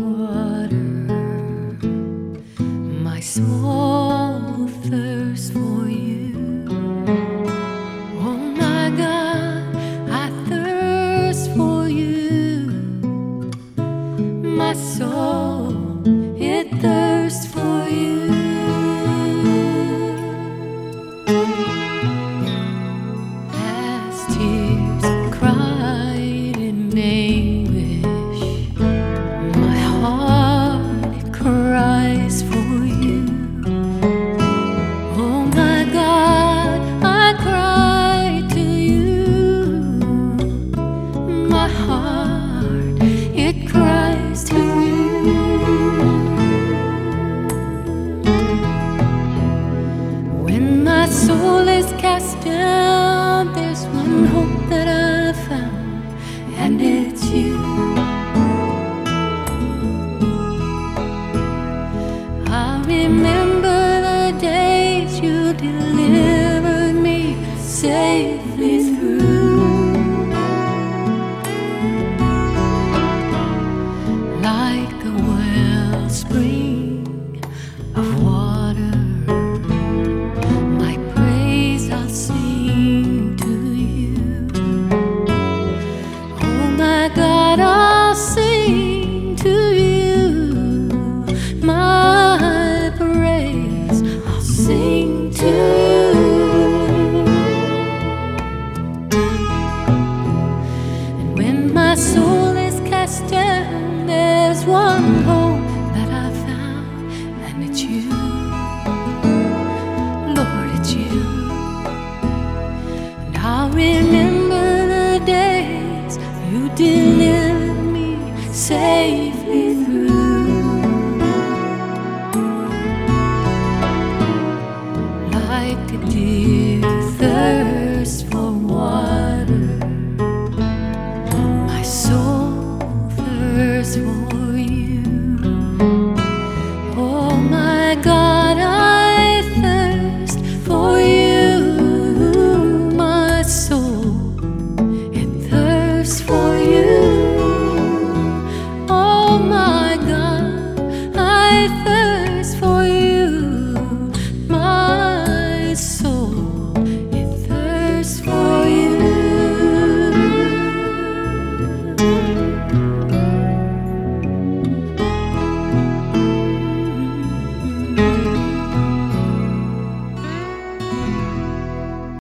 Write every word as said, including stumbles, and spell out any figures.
water. My soul thirsts for you. Oh my God, I thirst for you. My soul, it thirsts for you. As tears cried in anguish, my heart it cries for you. Oh my God, I cry to you. My heart it cries to you. When my soul is cast down, there's one hope that I found, and it's you. I remember the days you delivered me safely through. Like a wellspring of water, my praise I'll sing to you. Oh my God, I'll sing to you. My praise I'll sing to you. And when my soul is cast down, there's one hope that I found, and it's you. Lord, it's you. And I'll remember the days you delivered me safely through.